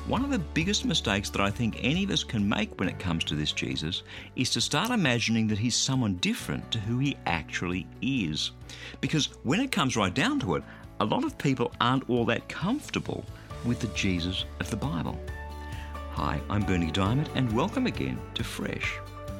One of the biggest mistakes that I think any of us can make when it comes to this Jesus is to start imagining that he's someone different to who he actually is. Because when it comes right down to it, a lot of people aren't all that comfortable with the Jesus of the Bible. Hi, I'm Bernie Diamond, and welcome again to Fresh.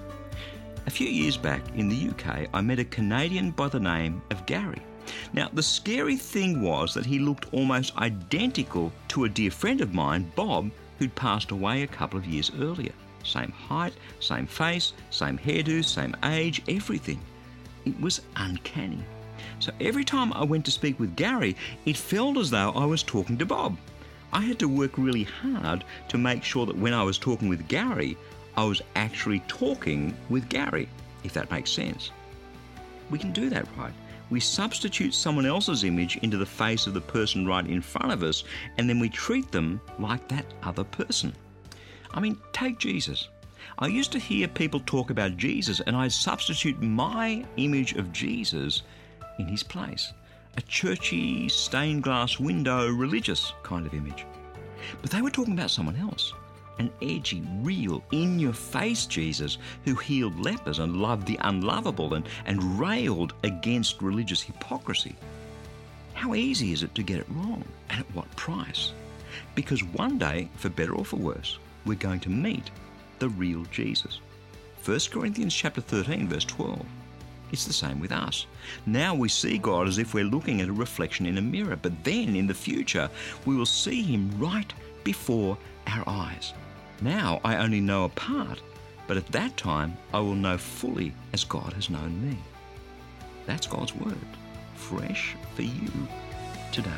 A few years back in the UK, I met a Canadian by the name of Gary. Now, the scary thing was that he looked almost identical to a dear friend of mine, Bob, who'd passed away a couple of years earlier. Same height, same face, same hairdo, same age, everything. It was uncanny. So every time I went to speak with Gary, it felt as though I was talking to Bob. I had to work really hard to make sure that when I was talking with Gary, I was actually talking with Gary, if that makes sense. We can do that, right? We substitute someone else's image into the face of the person right in front of us, and then we treat them like that other person. I mean, take Jesus. I used to hear people talk about Jesus, and I'd substitute my image of Jesus in his place. A churchy, stained glass window, religious kind of image. But they were talking about someone else. An edgy, real, in-your-face Jesus who healed lepers and loved the unlovable and railed against religious hypocrisy. How easy is it to get it wrong, and at what price? Because one day, for better or for worse, we're going to meet the real Jesus. 1 Corinthians chapter 13, verse 12. It's the same with us. Now we see God as if we're looking at a reflection in a mirror, but then in the future we will see him right before our eyes. Now I only know a part, but at that time I will know fully as God has known me. That's God's word, fresh for you today.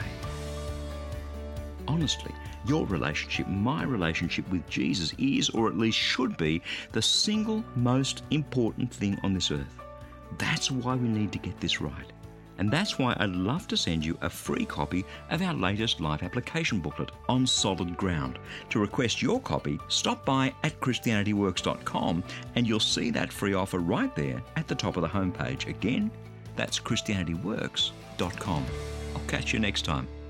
Honestly, your relationship, my relationship with Jesus is, or at least should be, the single most important thing on this earth. That's why we need to get this right. And that's why I'd love to send you a free copy of our latest life application booklet, On Solid Ground. To request your copy, stop by at ChristianityWorks.com and you'll see that free offer right there at the top of the homepage. Again, that's ChristianityWorks.com. I'll catch you next time.